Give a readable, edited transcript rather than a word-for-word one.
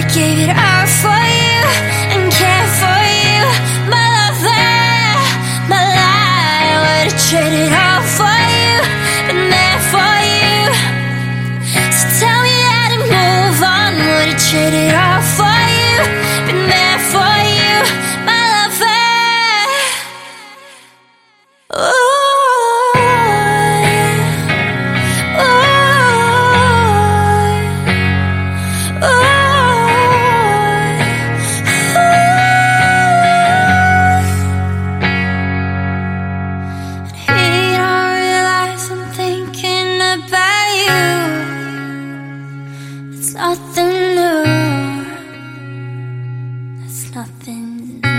gave it all for you and cared for you, my lover, my life. Would've traded all for you, been there for you. So tell me how to move on. Would've traded all for you, been there for you, my lover. Ooh. It's nothing new. It's nothing new.